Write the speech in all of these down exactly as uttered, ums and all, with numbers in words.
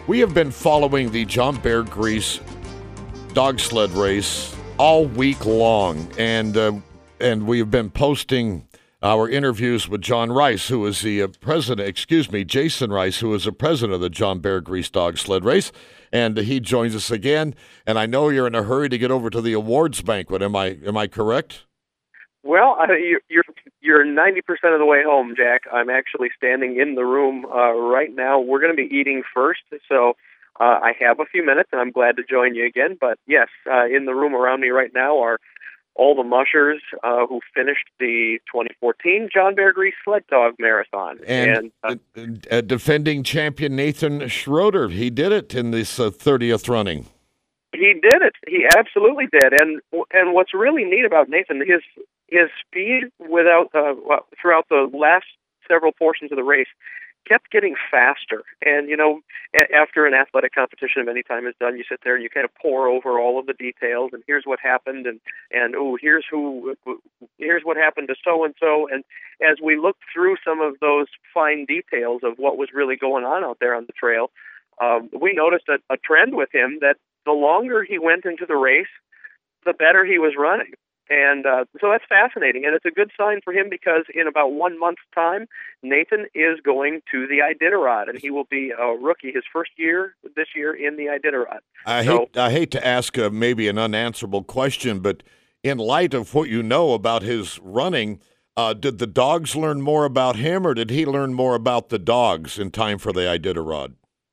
We have been following the John Bear Grease dog sled race all week long, and uh, and we have been posting our interviews with John Rice, who is the uh, president, excuse me, Jason Rice, who is the president of the John Bear Grease dog sled race, and uh, he joins us again. And I know you're in a hurry to get over to the awards banquet. Am I am I correct? Well, uh, you're you're ninety percent of the way home, Jack. I'm actually standing in the room uh, right now. We're going to be eating first, so uh, I have a few minutes, and I'm glad to join you again. But yes, uh, in the room around me right now are all the mushers uh, who finished the twenty fourteen John Bear Grease Sled Dog Marathon. And, and uh, uh, defending champion Nathan Schroeder, he did it in this uh, thirtieth running. He did it. He absolutely did. And and what's really neat about Nathan, his his speed without uh, well, throughout the last several portions of the race kept getting faster. And, you know, a- after an athletic competition of any time is done, you sit there and you kind of pore over all of the details, and here's what happened, and, and oh, here's who, here's what happened to so-and-so. And as we looked through some of those fine details of what was really going on out there on the trail, um, we noticed a, a trend with him that the longer he went into the race, the better he was running. And uh, so that's fascinating, and it's a good sign for him because in about one month's time, Nathan is going to the Iditarod, and he will be a rookie, his first year this year in the Iditarod. I, so, hate, I hate to ask a, maybe an unanswerable question, but in light of what you know about his running, uh, did the dogs learn more about him, or did he learn more about the dogs in time for the Iditarod?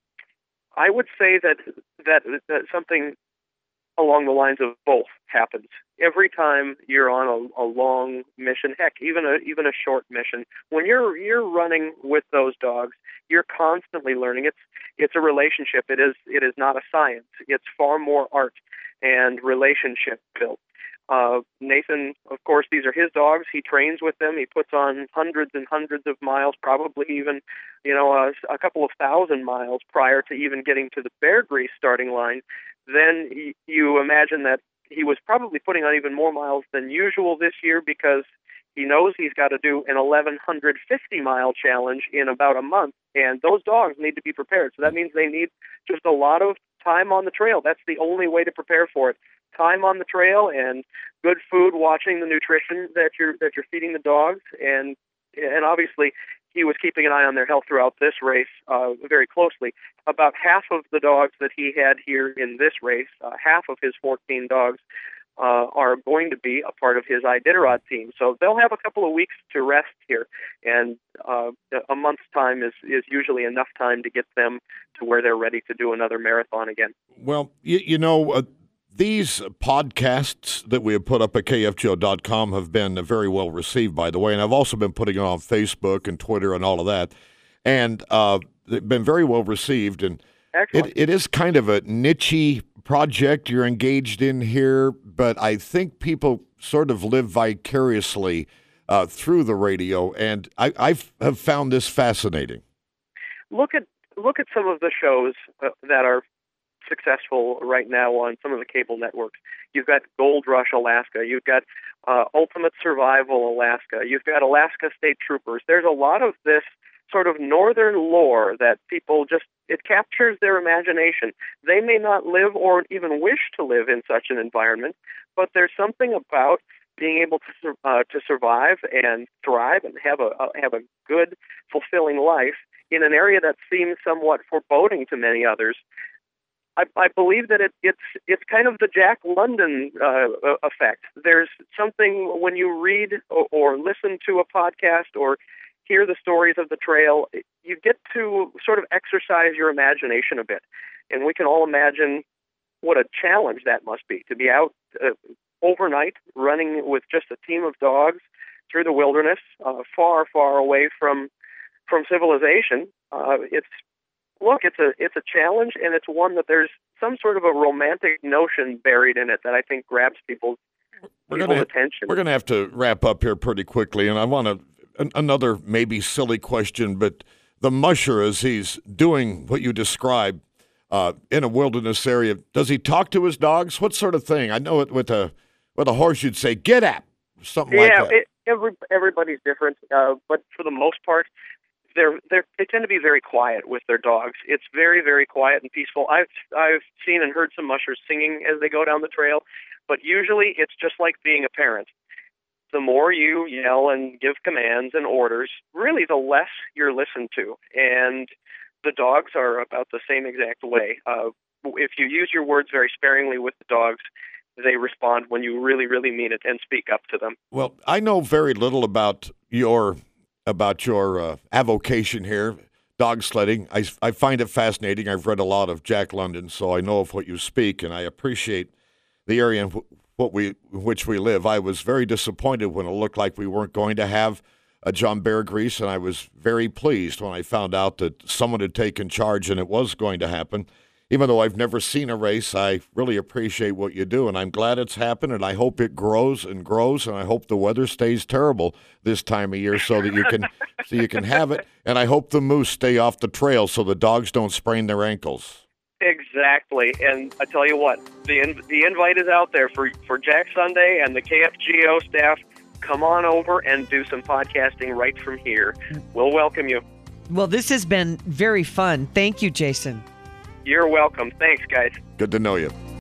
I would say that, that, that something along the lines of both happens. Every time you're on a, a long mission, heck, even a even a short mission, when you're you're running with those dogs, you're constantly learning. It's it's a relationship. It is it is not a science. It's far more art and relationship built. Uh, Nathan, of course, these are his dogs. He trains with them. He puts on hundreds and hundreds of miles, probably even, you know, a, a couple of thousand miles prior to even getting to the Bear Grease starting line. Then you imagine that he was probably putting on even more miles than usual this year because he knows he's got to do an eleven fifty mile challenge in about a month, and those dogs need to be prepared. So that means they need just a lot of time on the trail. That's the only way to prepare for it. Time on the trail and good food, watching the nutrition that you're that you're feeding the dogs, and and obviously he was keeping an eye on their health throughout this race uh, very closely. About half of the dogs that he had here in this race, uh, half of his fourteen dogs, uh, are going to be a part of his Iditarod team. So they'll have a couple of weeks to rest here, and uh, a month's time is, is usually enough time to get them to where they're ready to do another marathon again. Well, you, you know, uh, these podcasts that we have put up at K F G O dot com have been very well received, by the way, and I've also been putting it on Facebook and Twitter and all of that, and uh, they've been very well received. And it, it is kind of a niche project you're engaged in here, but I think people sort of live vicariously uh, through the radio, and I I've, have found this fascinating. Look at look at some of the shows uh, that are successful right now on some of the cable networks. You've got Gold Rush Alaska. You've got uh, Ultimate Survival Alaska. You've got Alaska State Troopers. There's a lot of this sort of northern lore that people just, it captures their imagination. They may not live or even wish to live in such an environment, but there's something about being able to uh, to survive and thrive and have a, a have a good, fulfilling life in an area that seems somewhat foreboding to many others. I, I believe that it, it's it's kind of the Jack London uh, effect. There's something when you read or, or listen to a podcast or hear the stories of the trail, you get to sort of exercise your imagination a bit. And we can all imagine what a challenge that must be, to be out uh, overnight running with just a team of dogs through the wilderness, uh, far, far away from from civilization. Uh, it's Look, it's a it's a challenge, and it's one that there's some sort of a romantic notion buried in it that I think grabs people's, we're people's gonna, attention. We're going to have to wrap up here pretty quickly, and I want to an, another maybe silly question, but the musher, as he's doing what you described uh, in a wilderness area, does he talk to his dogs? What sort of thing? I know it with a with a horse, you'd say "get up," something yeah, like that. Yeah, every everybody's different, uh, but for the most part, they're they're they tend to be very quiet with their dogs. It's very very quiet and peaceful. I've I've seen and heard some mushers singing as they go down the trail, but usually it's just like being a parent. The more you yell and give commands and orders, really the less you're listened to. And the dogs are about the same exact way. Uh, if you use your words very sparingly with the dogs, they respond when you really, really mean it and speak up to them. Well, I know very little about your about your uh, avocation here, dog sledding. I, I find it fascinating. I've read a lot of Jack London, so I know of what you speak, and I appreciate the area in w- what we, in which we live. I was very disappointed when it looked like we weren't going to have a John Bear Grease, and I was very pleased when I found out that someone had taken charge and it was going to happen. Even though I've never seen a race, I really appreciate what you do, and I'm glad it's happened, and I hope it grows and grows, and I hope the weather stays terrible this time of year so that you can so you can have it, and I hope the moose stay off the trail so the dogs don't sprain their ankles. Exactly, and I tell you what, the in, the invite is out there for, for Jack Sunday and the K F G O staff. Come on over and do some podcasting right from here. We'll welcome you. Well, this has been very fun. Thank you, Jason. You're welcome. Thanks, guys. Good to know you.